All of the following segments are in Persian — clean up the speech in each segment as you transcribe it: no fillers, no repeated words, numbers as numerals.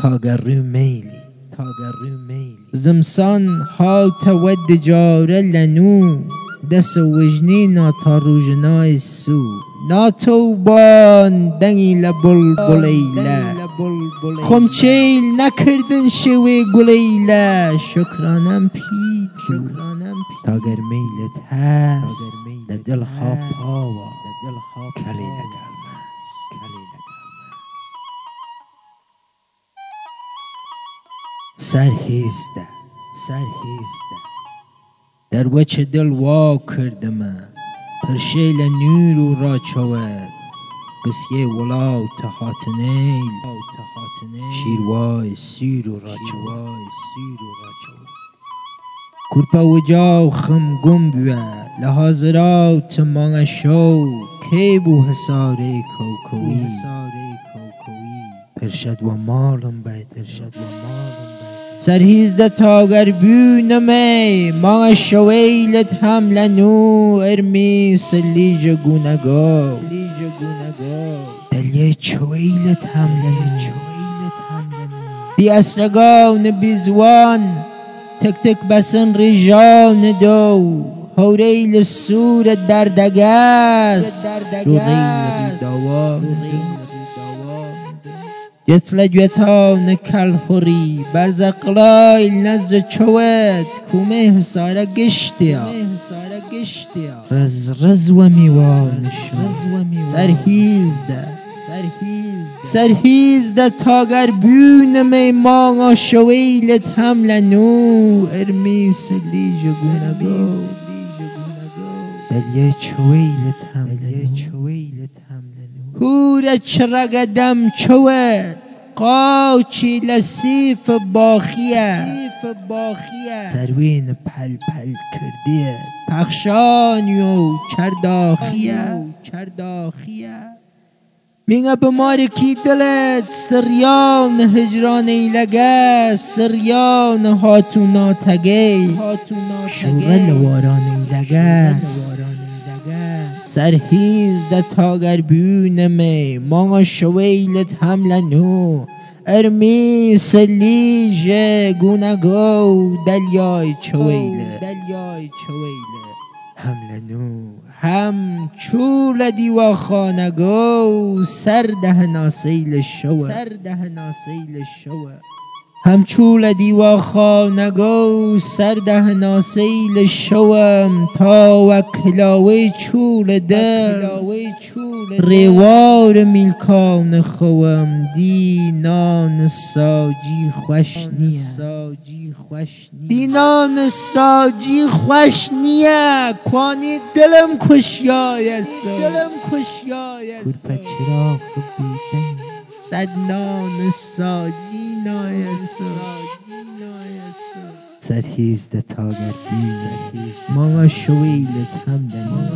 تاگر رو میلی زمسان هات ود جاره لنو دس وجنی ناتا روژنای سو ناتوبان دنگی لبلبلیله خمچیل نکردن شوی گلیله شکرانم پیچو تاگر میلت هست لدل ها پاوا کلی نگرمست سرهیزده در وچه دل وا کردمه پرشیل نور را چود قسیه ولاو تهاتنیل شیروای سیر را چود کرپا و جاو خم گم بیوه لحاظراو تمانه شو کی بو حساره کوکوی پرشد و مالم بید سرهیزده تاگر بونمی ما شویلت هم لنو ارمی سلیج گونگو دلیه چویلت هم لنو دی اسرگان بیزوان تک تک بسن ریجان دو هوریل سور دردگست شوغیل دوام یتلجوتان کلخوری برزقلای نزد چوت کومه حساره گشتیا رز و میوانشون سرهیزده تاگر بونمی مانا شویلت هم لنو ارمی سلیج گونگو دلیه چویلت هم هور چرگدم چوت قاچی لسیف باخیه سروین پل کردیه پخشانیو چرداخیه مینگه بماری کی دلت سریان هجران ایلگه سریان هاتونا تگی شغل واران ایلگه سرهیزده تاگر بونمی ما شویلت هم لنو ارمی سلیج گونگو دلیای چویله هم لنو هم چول دیوا خانگو سرده ناسیل شوه هم چول دیوا خانگو سرده ناسیل شوم تا وکلاوی چول دل ریوار میلکان خوم دی نان ساجی خوش نیه کوانی دلم کشیای کرپا چراغ بیدن صد نان ساجی نایسو سرهیزده تاگر ماما شویلت هم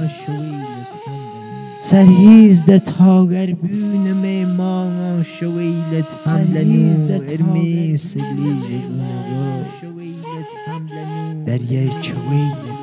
سرهیزده تاگر بونمی مانا شویلت هم لنو ارمی سلیج گونگو دریای چویلت